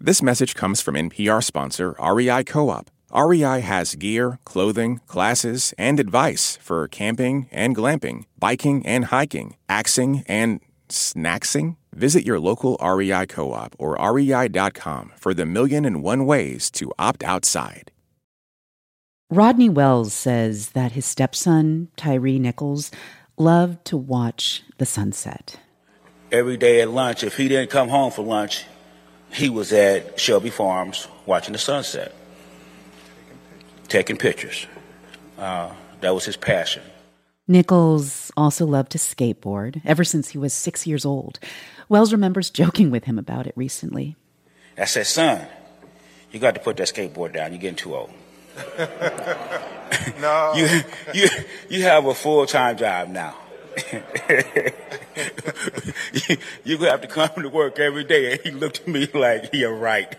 This message comes from NPR sponsor REI Co-op. REI has gear, clothing, classes, and advice for camping and glamping, biking and hiking, axing and snacksing. Visit your local REI Co-op or rei.com for the 1,000,001 ways to opt outside. Rodney Wells says that his stepson, Tyre Nichols, loved to watch the sunset. Every day at lunch, if he didn't come home for lunch, he was at Shelby Farms watching the sunset, taking pictures. That was his passion. Nichols also loved to skateboard ever since he was 6 years old. Wells remembers joking with him about it recently. I said, son, you got to put that skateboard down. You're getting too old. No. You have a full-time job now. You're going to have to come to work every day. And he looked at me like, you're right.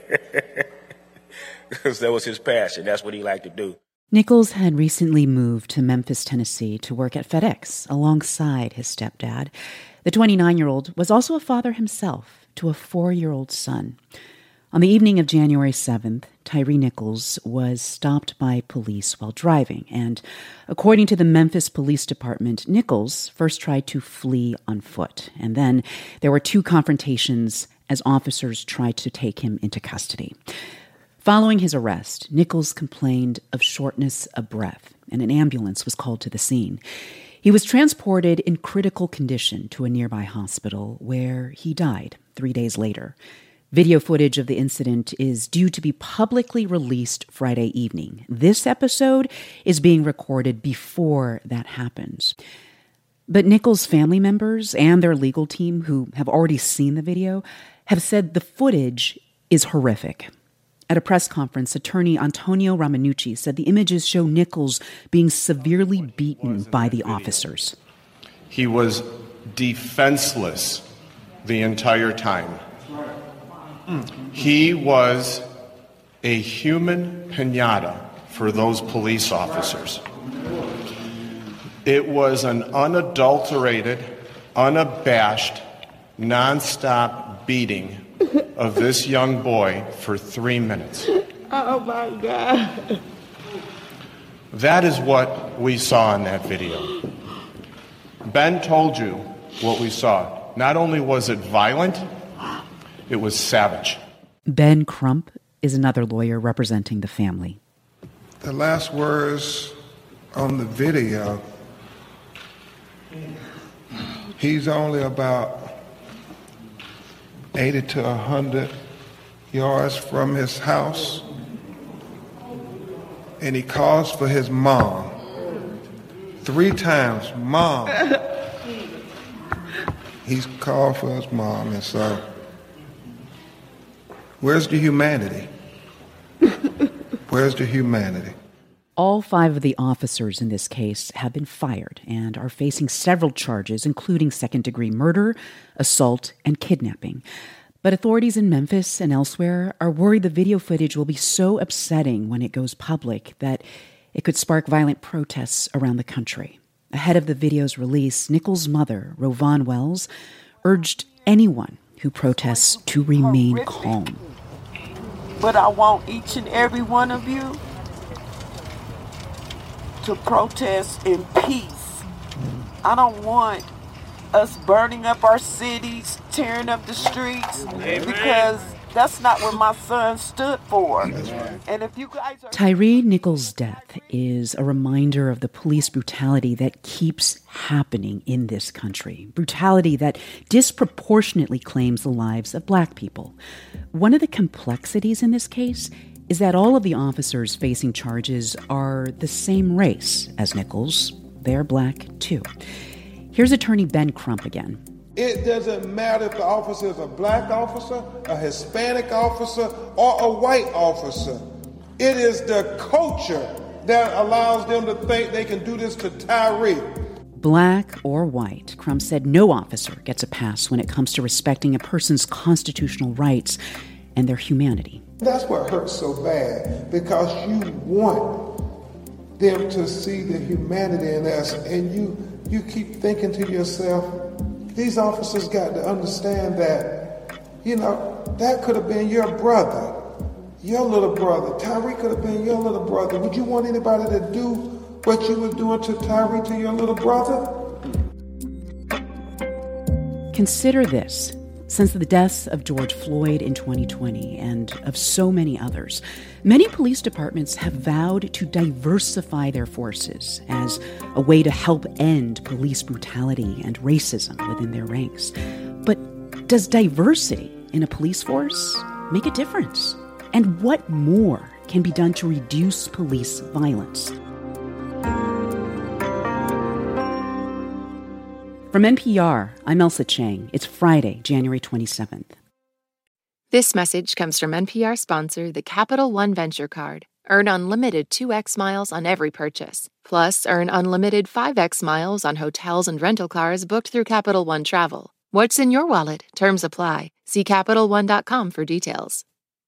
Because that was his passion. That's what he liked to do. Nichols had recently moved to Memphis, Tennessee to work at FedEx alongside his stepdad. The 29-year-old was also a father himself to a 4-year-old son. On the evening of January 7th, Tyre Nichols was stopped by police while driving, and according to the Memphis Police Department, Nichols first tried to flee on foot, and then there were 2 confrontations as officers tried to take him into custody. Following his arrest, Nichols complained of shortness of breath, and an ambulance was called to the scene. He was transported in critical condition to a nearby hospital, where he died 3 days later. Video footage of the incident is due to be publicly released Friday evening. This episode is being recorded before that happens. But Nichols' family members and their legal team, who have already seen the video, have said the footage is horrific. At a press conference, attorney Antonio Ramanucci said the images show Nichols being severely beaten by the officers. He was defenseless the entire time. He was a human piñata for those police officers. It was an unadulterated, unabashed, nonstop beating of this young boy for 3 minutes. Oh my God. That is what we saw in that video. Ben told you what we saw. Not only was it violent, it was savage. Ben Crump is another lawyer representing the family. The last words on the video, he's only about 80 to 100 yards from his house, and he calls for his mom 3 times, Mom. He's called for his mom, and so where's the humanity? Where's the humanity? All 5 of the officers in this case have been fired and are facing several charges, including second-degree murder, assault, and kidnapping. But authorities in Memphis and elsewhere are worried the video footage will be so upsetting when it goes public that it could spark violent protests around the country. Ahead of the video's release, Nichols' mother, Rovon Wells, urged anyone who protests to remain calm. But I want each and every one of you to protest in peace. I don't want us burning up our cities, tearing up the streets, because that's not what my son stood for. And if you guys are... Tyre Nichols' death is a reminder of the police brutality that keeps happening in this country. Brutality that disproportionately claims the lives of Black people. One of the complexities in this case is that all of the officers facing charges are the same race as Nichols. They're Black, too. Here's attorney Ben Crump again. It doesn't matter if the officer is a Black officer, a Hispanic officer, or a white officer. It is the culture that allows them to think they can do this to Tyre. Black or white, Crump said no officer gets a pass when it comes to respecting a person's constitutional rights and their humanity. That's what hurts so bad, because you want them to see the humanity in us, and you keep thinking to yourself, these officers got to understand that, That could have been your brother, your little brother. Tyree could have been your little brother. Would you want anybody to do what you were doing to Tyree to your little brother? Consider this. Since the deaths of George Floyd in 2020 and of so many others, many police departments have vowed to diversify their forces as a way to help end police brutality and racism within their ranks. But does diversity in a police force make a difference? And what more can be done to reduce police violence? From NPR, I'm Elsa Chang. It's Friday, January 27th. This message comes from NPR sponsor, the Capital One Venture Card. Earn unlimited 2x miles on every purchase. Plus, earn unlimited 5x miles on hotels and rental cars booked through Capital One Travel. What's in your wallet? Terms apply. See CapitalOne.com for details.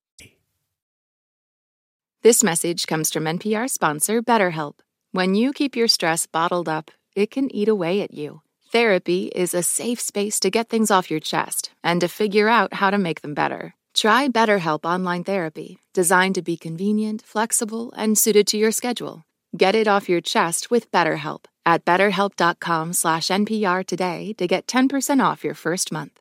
This message comes from NPR sponsor, BetterHelp. When you keep your stress bottled up, it can eat away at you. Therapy is a safe space to get things off your chest and to figure out how to make them better. Try BetterHelp Online Therapy, designed to be convenient, flexible, and suited to your schedule. Get it off your chest with BetterHelp at BetterHelp.com/NPR today to get 10% off your first month.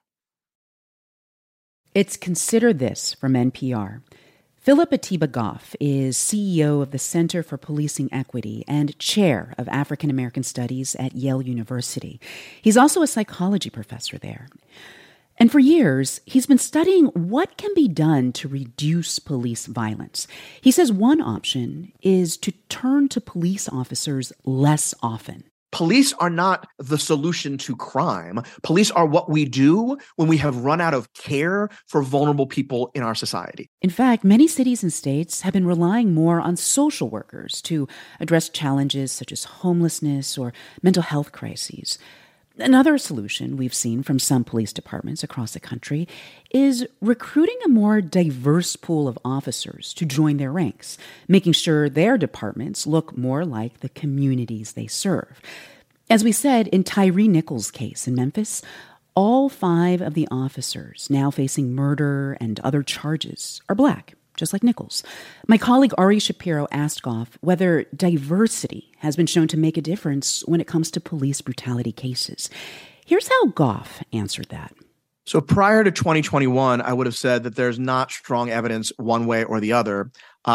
It's Consider This from NPR. Philip Atiba Goff is CEO of the Center for Policing Equity and chair of African American Studies at Yale University. He's also a psychology professor there. And for years, he's been studying what can be done to reduce police violence. He says one option is to turn to police officers less often. Police are not the solution to crime. Police are what we do when we have run out of care for vulnerable people in our society. In fact, many cities and states have been relying more on social workers to address challenges such as homelessness or mental health crises. Another solution we've seen from some police departments across the country is recruiting a more diverse pool of officers to join their ranks, making sure their departments look more like the communities they serve. As we said in Tyree Nichols' case in Memphis, all 5 of the officers now facing murder and other charges are Black, just like Nichols. My colleague Ari Shapiro asked Goff whether diversity has been shown to make a difference when it comes to police brutality cases. Here's how Goff answered that. So prior to 2021, I would have said that there's not strong evidence one way or the other.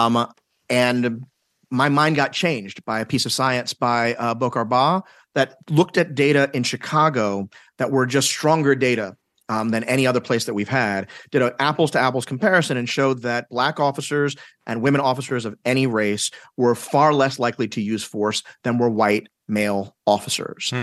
And my mind got changed by a piece of science by Bokar Ba that looked at data in Chicago that were just stronger data than any other place that we've had, did an apples-to-apples comparison and showed that Black officers and women officers of any race were far less likely to use force than were white male officers.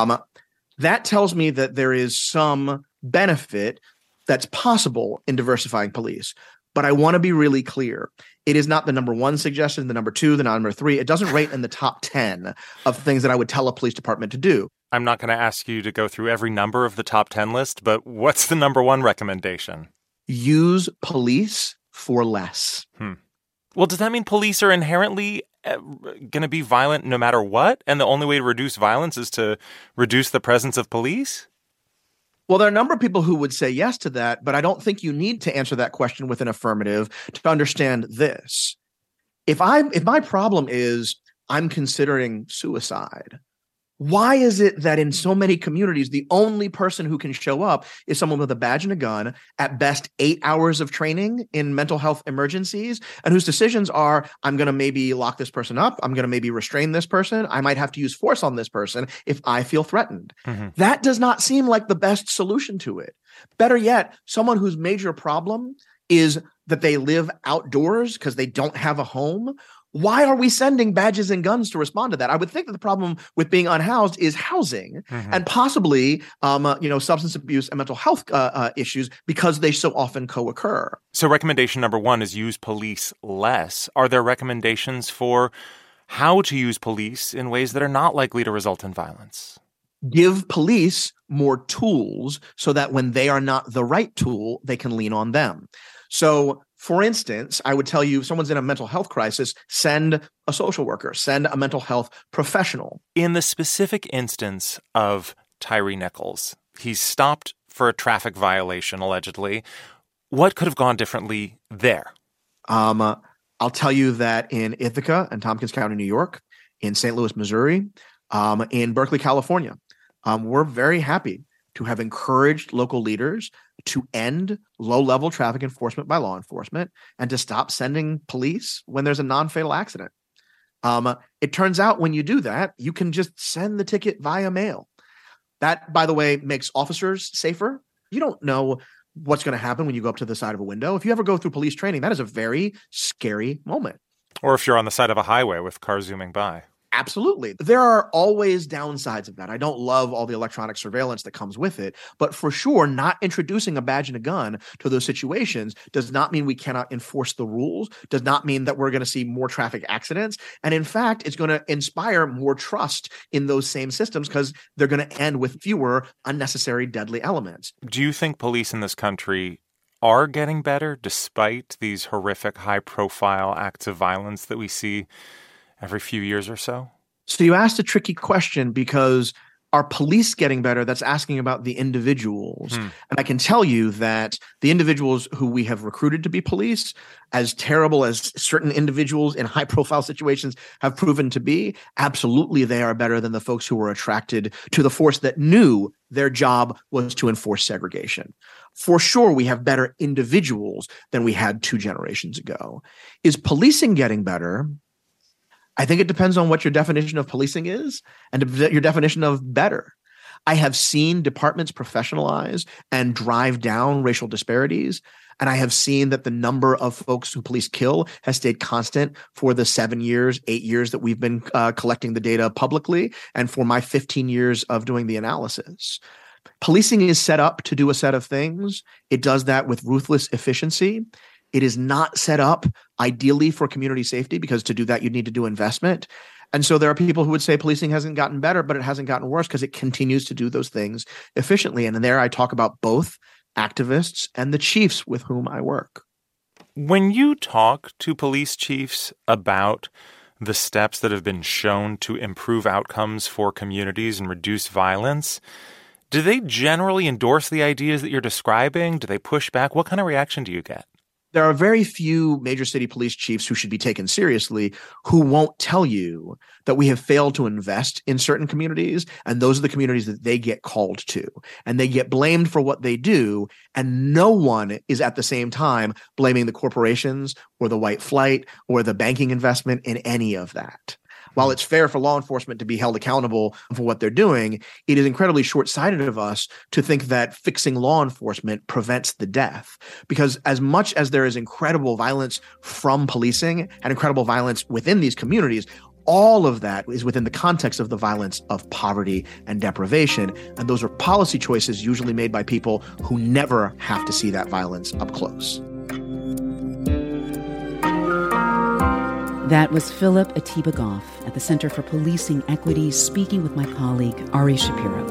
That tells me that there is some benefit that's possible in diversifying police. But I want to be really clear. It is not the number 1 suggestion, the number 2, the number 3. It doesn't rate in the top 10 of things that I would tell a police department to do. I'm not going to ask you to go through every number of the top 10 list, but what's the number 1 recommendation? Use police for less. Well, does that mean police are inherently going to be violent no matter what? And the only way to reduce violence is to reduce the presence of police? Well, there are a number of people who would say yes to that, but I don't think you need to answer that question with an affirmative to understand this. If my problem is I'm considering suicide, why is it that in so many communities, the only person who can show up is someone with a badge and a gun, at best 8 hours of training in mental health emergencies, and whose decisions are, I'm going to maybe lock this person up, I'm going to maybe restrain this person, I might have to use force on this person if I feel threatened. That does not seem like the best solution to it. Better yet, someone whose major problem is that they live outdoors because they don't have a home. Why are we sending badges and guns to respond to that? I would think that the problem with being unhoused is housing and possibly, substance abuse and mental health issues because they so often co-occur. So recommendation number 1 is use police less. Are there recommendations for how to use police in ways that are not likely to result in violence? Give police more tools so that when they are not the right tool, they can lean on them. So, for instance, I would tell you if someone's in a mental health crisis, send a social worker, send a mental health professional. In the specific instance of Tyree Nichols, he's stopped for a traffic violation, allegedly. What could have gone differently there? I'll tell you that in Ithaca and Tompkins County, New York, in St. Louis, Missouri, in Berkeley, California, we're very happy to have encouraged local leaders to end low-level traffic enforcement by law enforcement and to stop sending police when there's a non-fatal accident. It turns out when you do that, you can just send the ticket via mail. That, by the way, makes officers safer. You don't know what's going to happen when you go up to the side of a window. If you ever go through police training, that is a very scary moment. Or if you're on the side of a highway with cars zooming by. Absolutely. There are always downsides of that. I don't love all the electronic surveillance that comes with it, but for sure, not introducing a badge and a gun to those situations does not mean we cannot enforce the rules, does not mean that we're going to see more traffic accidents. And in fact, it's going to inspire more trust in those same systems because they're going to end with fewer unnecessary deadly elements. Do you think police in this country are getting better despite these horrific high-profile acts of violence that we see every few years or so? So you asked a tricky question because are police getting better? That's asking about the individuals. And I can tell you that the individuals who we have recruited to be police, as terrible as certain individuals in high-profile situations have proven to be, absolutely they are better than the folks who were attracted to the force that knew their job was to enforce segregation. For sure, we have better individuals than we had 2 generations ago. Is policing getting better? I think it depends on what your definition of policing is and your definition of better. I have seen departments professionalize and drive down racial disparities. And I have seen that the number of folks who police kill has stayed constant for the 7 years, 8 years that we've been collecting the data publicly, and for my 15 years of doing the analysis. Policing is set up to do a set of things. It does that with ruthless efficiency. It is not set up ideally for community safety because to do that, you'd need to do investment. And so there are people who would say policing hasn't gotten better, but it hasn't gotten worse because it continues to do those things efficiently. And there I talk about both activists and the chiefs with whom I work. When you talk to police chiefs about the steps that have been shown to improve outcomes for communities and reduce violence, do they generally endorse the ideas that you're describing? Do they push back? What kind of reaction do you get? There are very few major city police chiefs who should be taken seriously who won't tell you that we have failed to invest in certain communities, and those are the communities that they get called to. And they get blamed for what they do, and no one is at the same time blaming the corporations or the white flight or the banking investment in any of that. While it's fair for law enforcement to be held accountable for what they're doing, it is incredibly short-sighted of us to think that fixing law enforcement prevents the death. Because as much as there is incredible violence from policing and incredible violence within these communities, all of that is within the context of the violence of poverty and deprivation. And those are policy choices usually made by people who never have to see that violence up close. That was Philip Atiba Goff at the Center for Policing Equity speaking with my colleague, Ari Shapiro.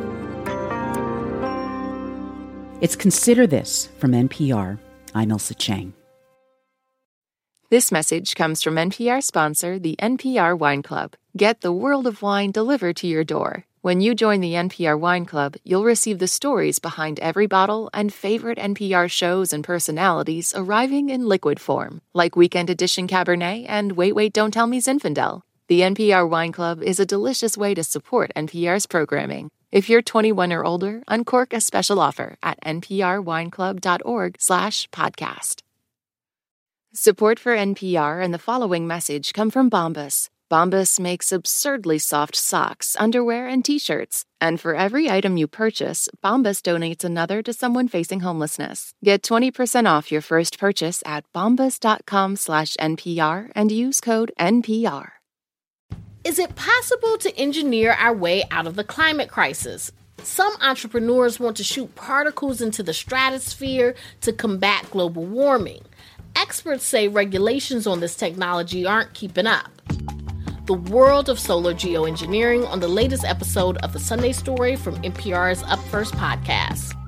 It's Consider This from NPR. I'm Ailsa Chang. This message comes from NPR sponsor, the NPR Wine Club. Get the world of wine delivered to your door. When you join the NPR Wine Club, you'll receive the stories behind every bottle and favorite NPR shows and personalities arriving in liquid form, like Weekend Edition Cabernet and Wait, Wait, Don't Tell Me Zinfandel. The NPR Wine Club is a delicious way to support NPR's programming. If you're 21 or older, uncork a special offer at nprwineclub.org/podcast. Support for NPR and the following message come from Bombas. Bombas makes absurdly soft socks, underwear, and T-shirts. And for every item you purchase, Bombas donates another to someone facing homelessness. Get 20% off your first purchase at bombas.com/NPR and use code NPR. Is it possible to engineer our way out of the climate crisis? Some entrepreneurs want to shoot particles into the stratosphere to combat global warming. Experts say regulations on this technology aren't keeping up. The world of solar geoengineering on the latest episode of The Sunday Story from NPR's Up First podcast.